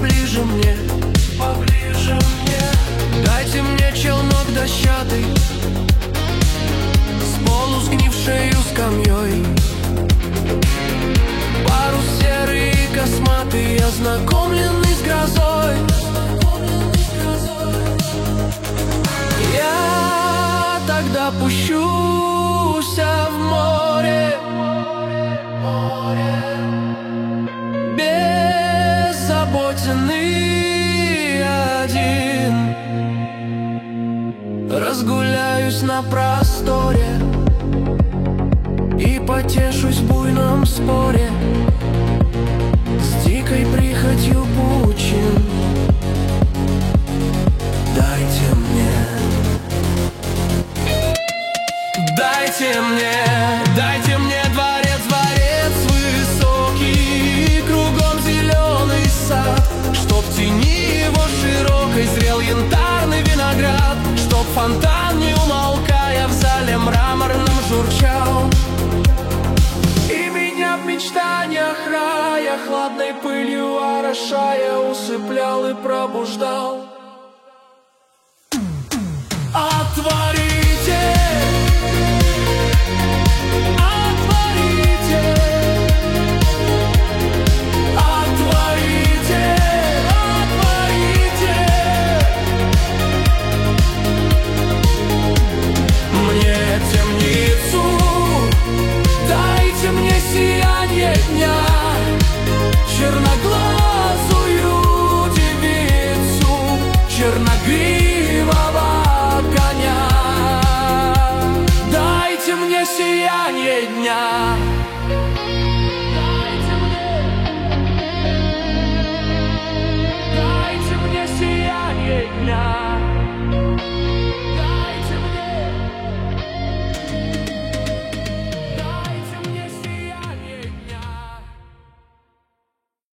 поближе мне, поближе мне. Дайте мне челнок дощатый с полусгнившею скамьей, парус серый и косматый, ознакомленный с грозой. Я тогда пущуся в море, беззаботенный один, разгуляюсь на просторе и потешусь в буйном споре с дикой прихотью пучин. Дайте мне дворец, высокий, кругом зеленый сад, чтоб в тени его широкой зрел янтарный виноград, чтоб фонтан, не умолкая, в зале мраморном журчал, и меня в мечтаниях рая хладной пылью орошая усыплял и пробуждал. Отворите! Черноглазую девицу, черногривую